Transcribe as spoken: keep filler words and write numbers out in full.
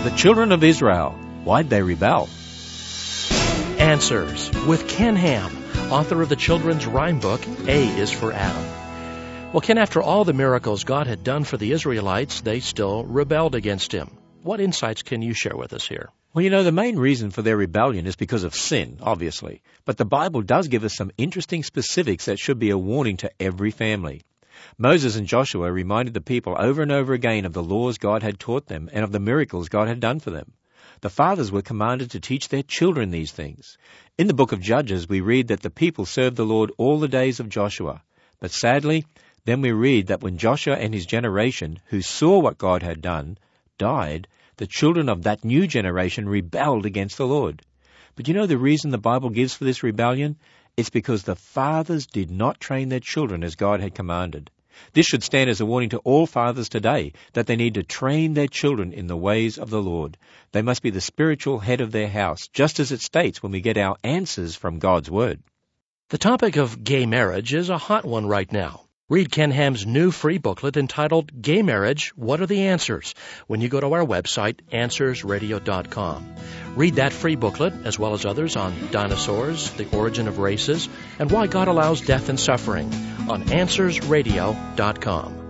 The children of Israel, why'd they rebel? Answers with Ken Ham, author of the children's rhyme book, A is for Adam. Well, Ken, after all the miracles God had done for the Israelites, they still rebelled against him. What insights can you share with us here? Well, you know, the main reason for their rebellion is because of sin, obviously. But the Bible does give us some interesting specifics that should be a warning to every family. Moses and Joshua reminded the people over and over again of the laws God had taught them and of the miracles God had done for them. The fathers were commanded to teach their children these things. In the book of Judges, we read that the people served the Lord all the days of Joshua. But sadly, then we read that when Joshua and his generation, who saw what God had done, died, the children of that new generation rebelled against the Lord. But you know the reason the Bible gives for this rebellion? It's because the fathers did not train their children as God had commanded. This should stand as a warning to all fathers today that they need to train their children in the ways of the Lord. They must be the spiritual head of their house, just as it states when we get our answers from God's Word. The topic of gay marriage is a hot one right now. Read Ken Ham's new free booklet entitled Gay Marriage, What Are the Answers? When you go to our website, answers radio dot com. Read that free booklet, as well as others on dinosaurs, the origin of races, and why God allows death and suffering on answers radio dot com.